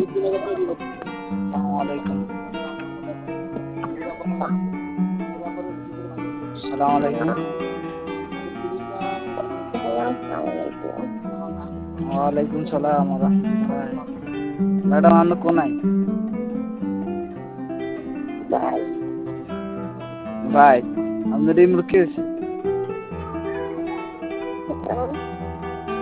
আসসালামু আলাইকুম। ওয়ালাইকুম সালাম ওয়া রাহমাতুল্লাহ। ম্যাডাম আপনি কোনায়? ভাই আপনার এই মুরগি আছে?